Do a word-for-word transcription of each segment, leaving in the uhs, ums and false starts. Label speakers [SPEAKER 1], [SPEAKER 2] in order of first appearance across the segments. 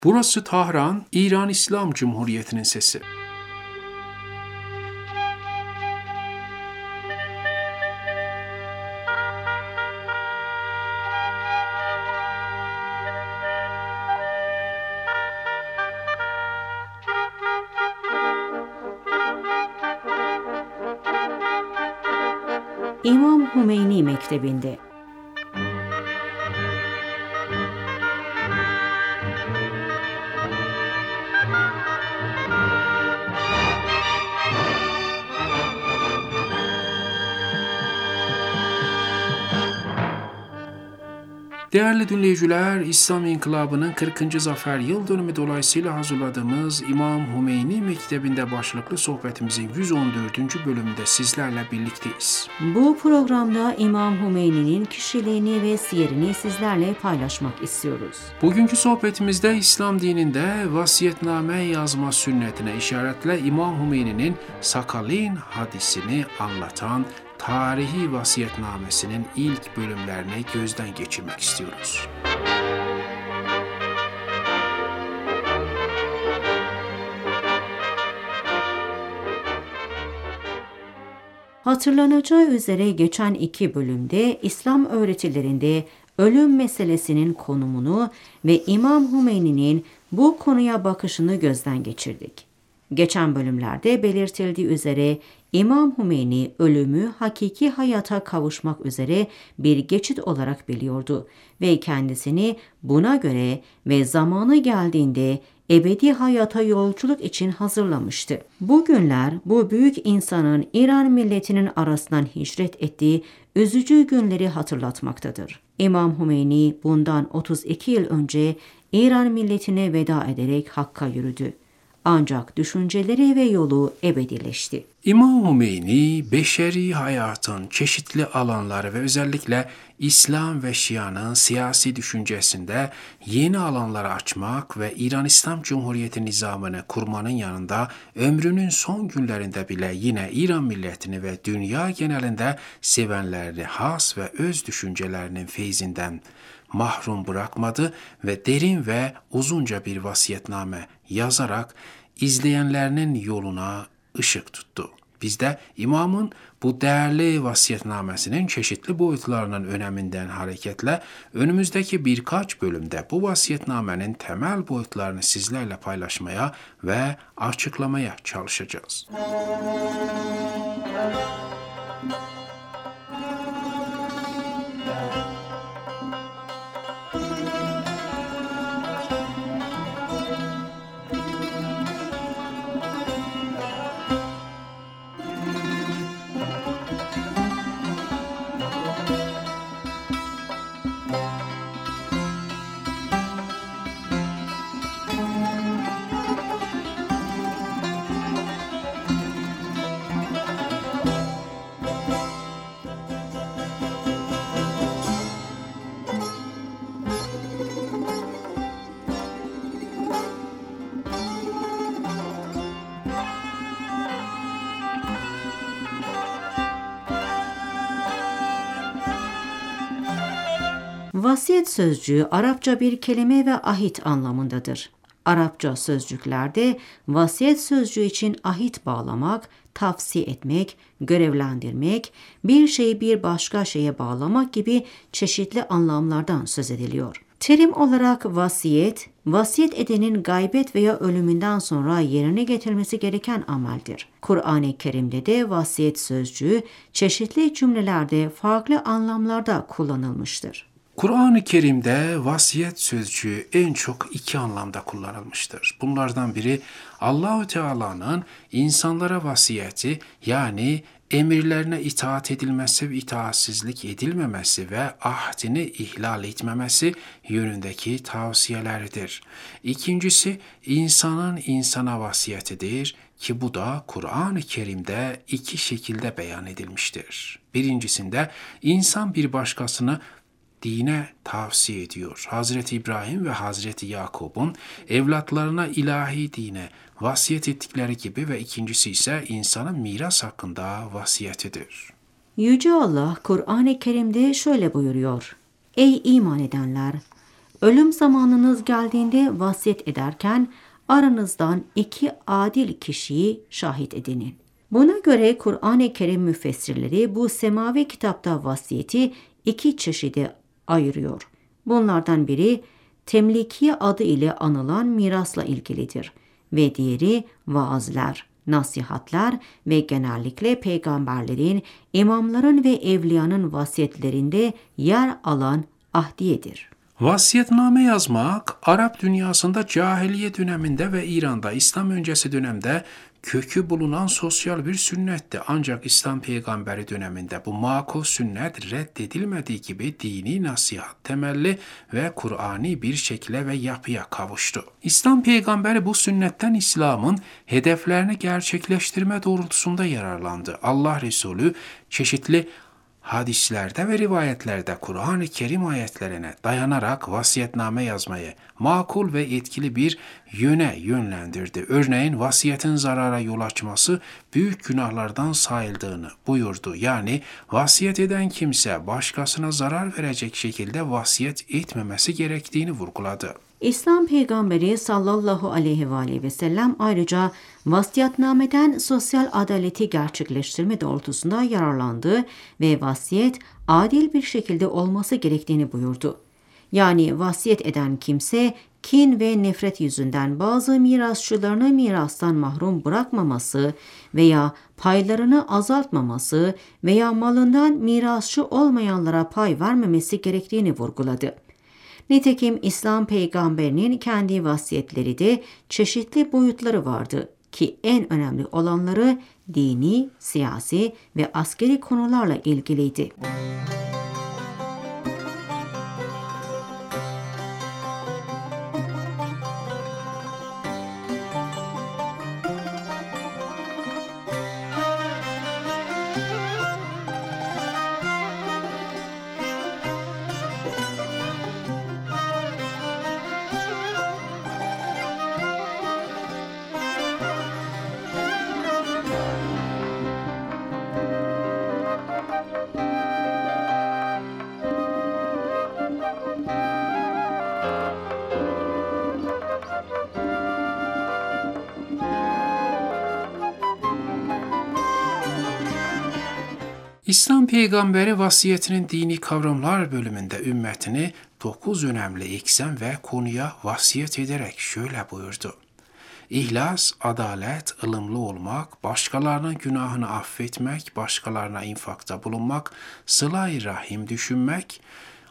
[SPEAKER 1] Burası Tahran, İran İslam Cumhuriyeti'nin sesi.
[SPEAKER 2] İmam Hümeyni Mektebi'nde
[SPEAKER 1] Değerli dinleyiciler, İslam İnkılabı'nın kırkıncı zafer yıl dönümü dolayısıyla hazırladığımız İmam Hümeyni Mektebi'nde başlıklı sohbetimizin yüz on dördüncü bölümünde sizlerle birlikteyiz.
[SPEAKER 2] Bu programda İmam Hümeyni'nin kişiliğini ve siyerini sizlerle paylaşmak istiyoruz.
[SPEAKER 1] Bugünkü sohbetimizde İslam dininde vasiyetname yazma sünnetine işaretle İmam Hümeyni'nin Sakalin hadisini anlatan tarihi vasiyetnamesinin ilk bölümlerini gözden geçirmek istiyoruz.
[SPEAKER 2] Hatırlanacağı üzere geçen iki bölümde İslam öğretilerinde ölüm meselesinin konumunu ve İmam Hümeyni'nin bu konuya bakışını gözden geçirdik. Geçen bölümlerde belirtildiği üzere İmam Hümeyni ölümü hakiki hayata kavuşmak üzere bir geçit olarak biliyordu ve kendisini buna göre ve zamanı geldiğinde ebedi hayata yolculuk için hazırlamıştı. Bugünler bu büyük insanın İran milletinin arasından hicret ettiği üzücü günleri hatırlatmaktadır. İmam Hümeyni bundan otuz iki yıl önce İran milletine veda ederek Hakk'a yürüdü. Ancak düşünceleri ve yolu ebedileşti.
[SPEAKER 1] İmam Hümeyni, beşeri hayatın çeşitli alanları ve özellikle İslam ve Şia'nın siyasi düşüncesinde yeni alanları açmak ve İran İslam Cumhuriyeti nizamını kurmanın yanında ömrünün son günlerinde bile yine İran milletini ve dünya genelinde sevenlerini has ve öz düşüncelerinin feyzinden mahrum bırakmadı ve derin ve uzunca bir vasiyetname yazarak izleyenlerinin yoluna ışık tuttu. Biz de imamın bu değerli vasiyetnamesinin çeşitli boyutlarının öneminden hareketle önümüzdeki birkaç bölümde bu vasiyetnamenin temel boyutlarını sizlerle paylaşmaya ve açıklamaya çalışacağız.
[SPEAKER 2] Vasiyet sözcüğü Arapça bir kelime ve ahit anlamındadır. Arapça sözcüklerde vasiyet sözcüğü için ahit bağlamak, tavsiye etmek, görevlendirmek, bir şeyi bir başka şeye bağlamak gibi çeşitli anlamlardan söz ediliyor. Terim olarak vasiyet, vasiyet edenin gaybet veya ölümünden sonra yerine getirmesi gereken ameldir. Kur'an-ı Kerim'de de vasiyet sözcüğü çeşitli cümlelerde farklı anlamlarda kullanılmıştır.
[SPEAKER 1] Kur'an-ı Kerim'de vasiyet sözcüğü en çok iki anlamda kullanılmıştır. Bunlardan biri Allah-u Teala'nın insanlara vasiyeti, yani emirlerine itaat edilmesi ve itaatsizlik edilmemesi ve ahdini ihlal etmemesi yönündeki tavsiyeleridir. İkincisi insanın insana vasiyetidir ki bu da Kur'an-ı Kerim'de iki şekilde beyan edilmiştir. Birincisinde insan bir başkasını dine tavsiye ediyor. Hazreti İbrahim ve Hazreti Yakub'un evlatlarına ilahi dine vasiyet ettikleri gibi ve ikincisi ise insanın miras hakkında vasiyetidir.
[SPEAKER 2] Yüce Allah Kur'an-ı Kerim'de şöyle buyuruyor: Ey iman edenler! ölüm zamanınız geldiğinde vasiyet ederken aranızdan iki adil kişiyi şahit edinin. Buna göre Kur'an-ı Kerim müfessirleri bu semavi kitapta vasiyeti iki çeşide ayırıyor. Bunlardan biri temliki adı ile anılan mirasla ilgilidir ve diğeri vaazlar, nasihatler ve genellikle peygamberlerin, imamların ve evliyanın vasiyetlerinde yer alan ahdiyedir.
[SPEAKER 1] Vasiyetname yazmak, Arap dünyasında cahiliye döneminde ve İran'da İslam öncesi dönemde kökü bulunan sosyal bir sünnetti. Ancak İslam peygamberi döneminde bu makul sünnet reddedilmediği gibi dini nasihat temelli ve Kur'ani bir şekle ve yapıya kavuştu. İslam peygamberi bu sünnetten İslam'ın hedeflerini gerçekleştirme doğrultusunda yararlandı. Allah Resulü çeşitli hadislerde ve rivayetlerde Kur'an-ı Kerim ayetlerine dayanarak vasiyetname yazmayı makul ve etkili bir yöne yönlendirdi. Örneğin vasiyetin zarara yol açması büyük günahlardan sayıldığını buyurdu. Yani vasiyet eden kimse başkasına zarar verecek şekilde vasiyet etmemesi gerektiğini vurguladı.
[SPEAKER 2] İslam peygamberi sallallahu aleyhi ve aleyhi ve sellem ayrıca vasiyetnameden sosyal adaleti gerçekleştirme doğrultusunda yararlandı ve vasiyet adil bir şekilde olması gerektiğini buyurdu. Yani vasiyet eden kimse kin ve nefret yüzünden bazı mirasçılarını mirastan mahrum bırakmaması veya paylarını azaltmaması veya malından mirasçı olmayanlara pay vermemesi gerektiğini vurguladı. Nitekim İslam peygamberinin kendi vasiyetleri de çeşitli boyutları vardı ki en önemli olanları dini, siyasi ve askeri konularla ilgiliydi.
[SPEAKER 1] İslam peygamberi vasiyetinin dini kavramlar bölümünde ümmetini dokuz önemli eksen ve konuya vasiyet ederek şöyle buyurdu. İhlas, adalet, ılımlı olmak, başkalarının günahını affetmek, başkalarına infakta bulunmak, sıla-i rahim düşünmek,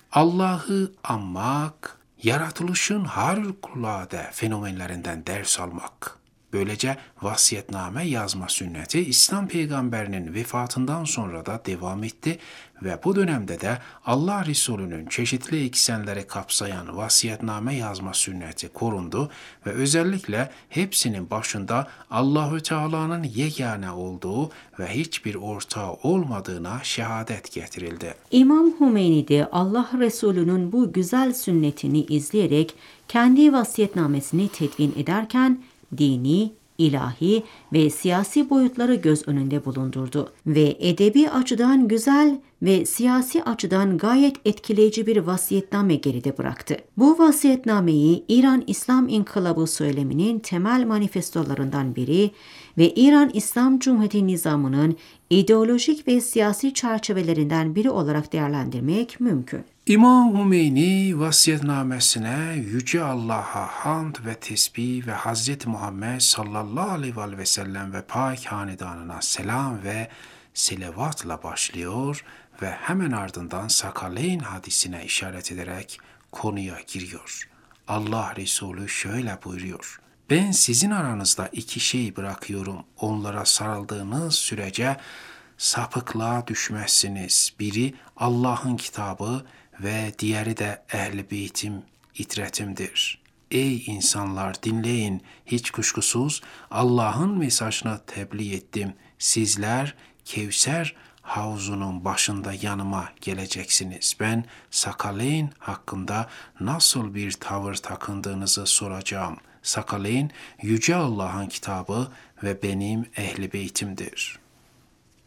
[SPEAKER 1] Allah'ı anmak, yaratılışın harikulade fenomenlerinden ders almak. Böylece vasiyetname yazma sünneti İslam peygamberinin vefatından sonra da devam etti ve bu dönemde de Allah Resulü'nün çeşitli eksenleri kapsayan vasiyetname yazma sünneti korundu ve özellikle hepsinin başında Allahü Teala'nın yegane olduğu ve hiçbir ortağı olmadığına şehadet getirildi.
[SPEAKER 2] İmam Hümeyni de Allah Resulü'nün bu güzel sünnetini izleyerek kendi vasiyetnamesini tedvin ederken dini, ilahi ve siyasi boyutları göz önünde bulundurdu ve edebi açıdan güzel ve siyasi açıdan gayet etkileyici bir vasiyetname geride bıraktı. Bu vasiyetnameyi İran İslam İnkılabı söyleminin temel manifestolarından biri ve İran İslam Cumhuriyeti nizamının ideolojik ve siyasi çerçevelerinden biri olarak değerlendirmek mümkün.
[SPEAKER 1] İmam Hümeyni vasiyetnamesine Yüce Allah'a hamd ve tesbih ve Hazreti Muhammed sallallahu aleyhi ve sellem ve Pak hanedanına selam ve selavatla başlıyor ve hemen ardından Sakaleyn hadisine işaret ederek konuya giriyor. Allah Resulü şöyle buyuruyor. Ben sizin aranızda iki şey bırakıyorum. Onlara sarıldığınız sürece sapıklığa düşmezsiniz. Biri Allah'ın kitabı ve diğeri de Ehl-i Beytim, itretimdir. Ey insanlar dinleyin, hiç kuşkusuz Allah'ın mesajını tebliğ ettim. Sizler Kevser havzunun başında yanıma geleceksiniz. Ben Sakaleyn hakkında nasıl bir tavır takındığınızı soracağım. Sakaleyn, Yüce Allah'ın kitabı ve benim Ehl-i Beytimdir.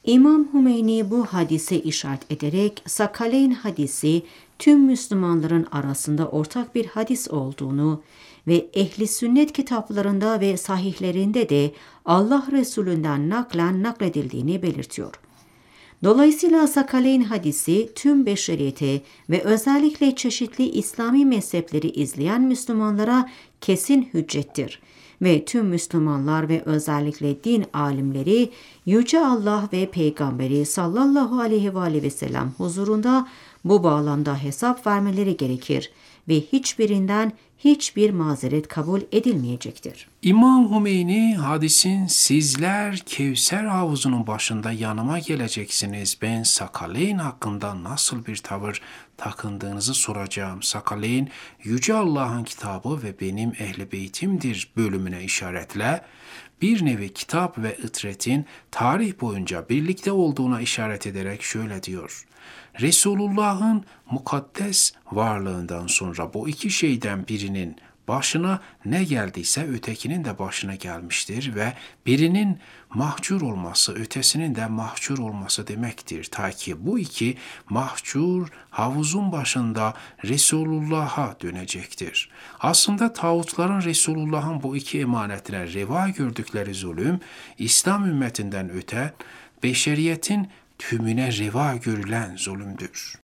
[SPEAKER 2] İmam Hümeyni bu hadise işaret ederek Sakaleyn hadisi tüm Müslümanların arasında ortak bir hadis olduğunu ve ehli sünnet kitaplarında ve sahihlerinde de Allah Resulü'nden naklen nakledildiğini belirtiyor. Dolayısıyla Sakaleyn hadisi tüm beşeriyete ve özellikle çeşitli İslami mezhepleri izleyen Müslümanlara kesin hüccettir ve tüm Müslümanlar ve özellikle din alimleri Yüce Allah ve Peygamberi sallallahu aleyhi ve aleyhi ve sellem huzurunda bu bağlamda hesap vermeleri gerekir ve hiçbirinden hiçbir mazeret kabul edilmeyecektir.
[SPEAKER 1] İmam Hümeyni hadisin sizler Kevser havuzunun başında yanıma geleceksiniz, ben Sakaleyn hakkında nasıl bir tavır takındığınızı soracağım. Sakaleyn Yüce Allah'ın kitabı ve benim ehli beytimdir bölümüne işaretle bir nevi kitap ve ıtretin tarih boyunca birlikte olduğuna işaret ederek şöyle diyor. Resulullah'ın mukaddes varlığından sonra bu iki şeyden birinin başına ne geldiyse ötekinin de başına gelmiştir ve birinin mahcur olması ötesinin de mahcur olması demektir. Ta ki bu iki mahcur havuzun başında Resulullah'a dönecektir. Aslında tağutların Resulullah'ın bu iki emanetine reva gördükleri zulüm, İslam ümmetinden öte beşeriyetin tümüne reva görülen zulümdür.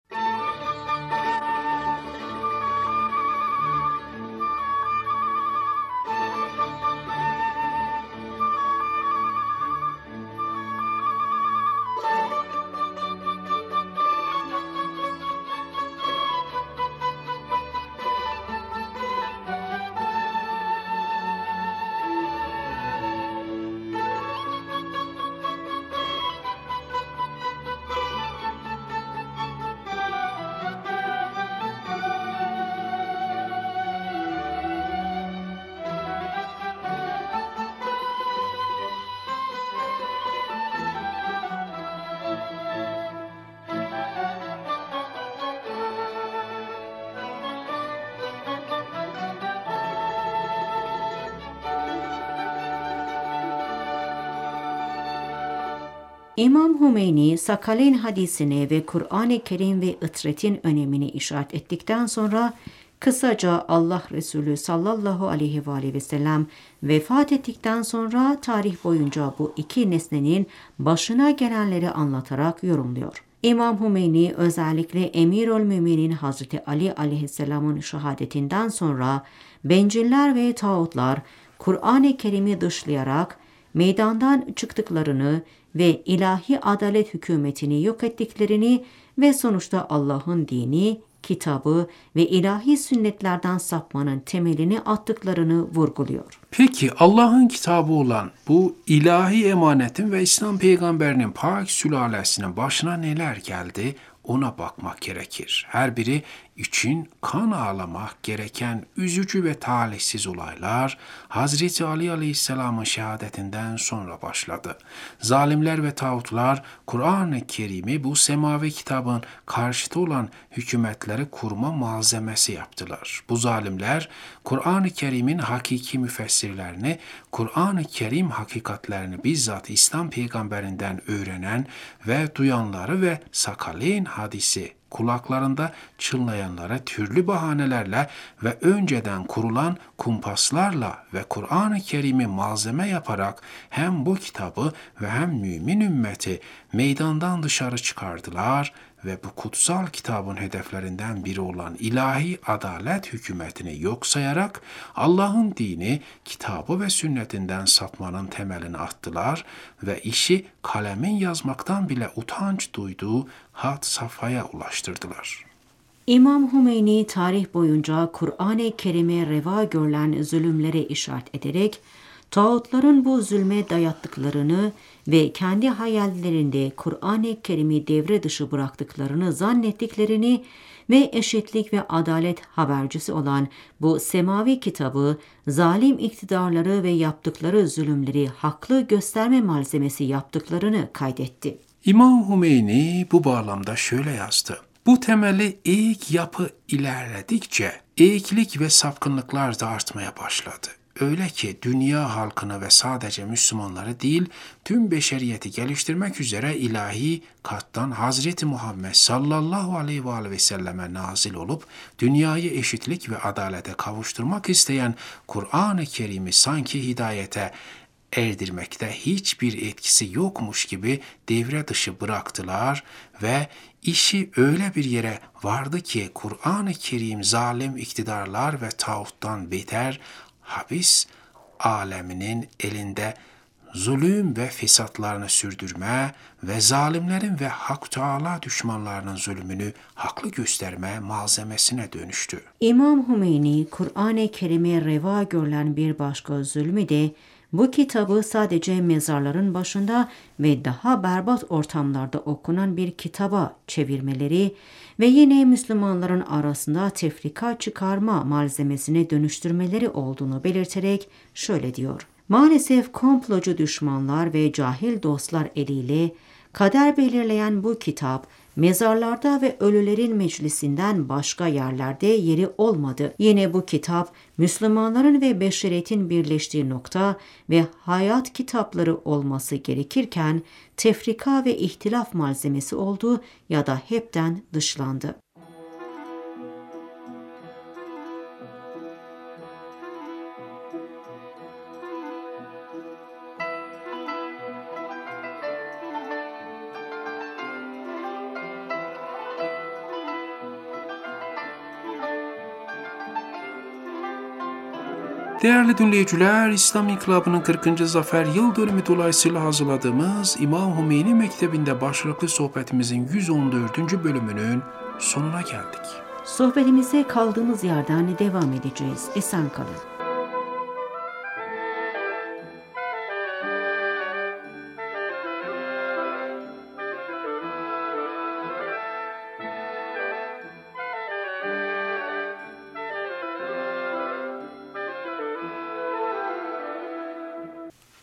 [SPEAKER 2] İmam Hümeyni, Sakaleyn hadisine ve Kur'an-ı Kerim ve ıtretin önemini işaret ettikten sonra kısaca Allah Resulü sallallahu aleyhi ve aleyhi ve sellem vefat ettikten sonra tarih boyunca bu iki nesnenin başına gelenleri anlatarak yorumluyor. İmam Hümeyni özellikle Emirül-Müminin Hazreti Ali aleyhisselamın şehadetinden sonra benciller ve tağutlar Kur'an-ı Kerim'i dışlayarak meydandan çıktıklarını ve ilahi adalet hükümetini yok ettiklerini ve sonuçta Allah'ın dini, kitabı ve ilahi sünnetlerden sapmanın temelini attıklarını vurguluyor.
[SPEAKER 1] Peki Allah'ın kitabı olan bu ilahi emanetin ve İslam peygamberinin pak sülalesinin başına neler geldi? Ona bakmak gerekir. Her biri için kan ağlamak gereken üzücü ve talihsiz olaylar Hazreti Ali Aleyhisselam'ın şehadetinden sonra başladı. Zalimler ve tağutlar Kur'an-ı Kerim'i bu semavi kitabın karşıtı olan hükümetleri kurma malzemesi yaptılar. Bu zalimler Kur'an-ı Kerim'in hakiki müfessirlerini, Kur'an-ı Kerim hakikatlerini bizzat İslam peygamberinden öğrenen ve duyanları ve Sakaleyn hadisi kulaklarında çınlayanlara türlü bahanelerle ve önceden kurulan kumpaslarla ve Kur'an-ı Kerim'i malzeme yaparak hem bu kitabı ve hem mümin ümmeti meydandan dışarı çıkardılar ve bu kutsal kitabın hedeflerinden biri olan ilahi adalet hükümetini yok sayarak Allah'ın dini, kitabı ve sünnetinden sapmanın temelini attılar ve işi kalemin yazmaktan bile utanç duyduğu had safhaya ulaştırdılar.
[SPEAKER 2] İmam Hümeyni tarih boyunca Kur'an-ı Kerim'e reva görülen zulümlere işaret ederek tağutların bu zulme dayattıklarını ve kendi hayallerinde Kur'an-ı Kerim'i devre dışı bıraktıklarını zannettiklerini ve eşitlik ve adalet habercisi olan bu semavi kitabı zalim iktidarları ve yaptıkları zulümleri haklı gösterme malzemesi yaptıklarını kaydetti.
[SPEAKER 1] İmam Hümeyni bu bağlamda şöyle yazdı. Bu temeli eğik yapı ilerledikçe eğiklik ve sapkınlıklar da artmaya başladı. öyle ki dünya halkını ve sadece Müslümanları değil, tüm beşeriyeti geliştirmek üzere ilahi kattan Hazreti Muhammed sallallahu aleyhi ve aleyhi ve selleme nazil olup, dünyayı eşitlik ve adalete kavuşturmak isteyen Kur'an-ı Kerim'i sanki hidayete erdirmekte hiçbir etkisi yokmuş gibi devre dışı bıraktılar ve işi öyle bir yere vardı ki Kur'an-ı Kerim zalim iktidarlar ve tağuttan beter habis aleminin elinde zulüm ve fesatlarını sürdürme ve zalimlerin ve Hak Teâlâ düşmanlarının zulmünü haklı gösterme malzemesine dönüştü.
[SPEAKER 2] İmam Hümeyni, Kur'an-ı Kerim'e reva görülen bir başka zulmü de bu kitabı sadece mezarların başında ve daha berbat ortamlarda okunan bir kitaba çevirmeleri ve yine Müslümanların arasında tefrika çıkarma malzemesine dönüştürmeleri olduğunu belirterek şöyle diyor. Maalesef komplocu düşmanlar ve cahil dostlar eliyle kader belirleyen bu kitap, mezarlarda ve ölülerin meclisinden başka yerlerde yeri olmadı. Yine bu kitap, Müslümanların ve beşeriyetin birleştiği nokta ve hayat kitapları olması gerekirken, tefrika ve ihtilaf malzemesi oldu ya da hepten dışlandı.
[SPEAKER 1] Değerli dinleyiciler, İslam İnkılabı'nın kırkıncı zafer yıl dönümü dolayısıyla hazırladığımız İmam Hümeyni Mektebi'nde başlıklı sohbetimizin yüz on dördüncü bölümünün sonuna geldik.
[SPEAKER 2] Sohbetimize kaldığımız yerden devam edeceğiz. Esen kalın.